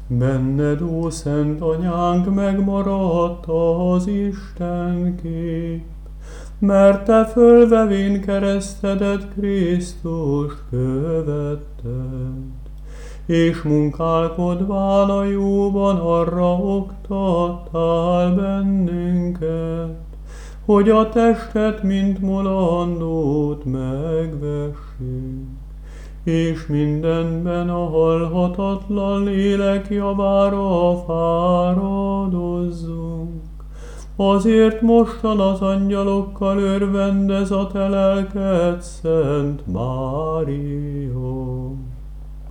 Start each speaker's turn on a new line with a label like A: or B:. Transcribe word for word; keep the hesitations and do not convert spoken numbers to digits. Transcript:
A: Benned, ó Szent Anyánk, megmaradt az Isten kép, mert te fölvevén keresztedet Krisztust követted, és munkálkodván a jóban arra oktattál bennünket, hogy a testet, mint mulandót megvessük, és mindenben a halhatatlan lélek javára fáradozzunk. Azért mostan az angyalokkal örvendez a te lelked, Szent Mária.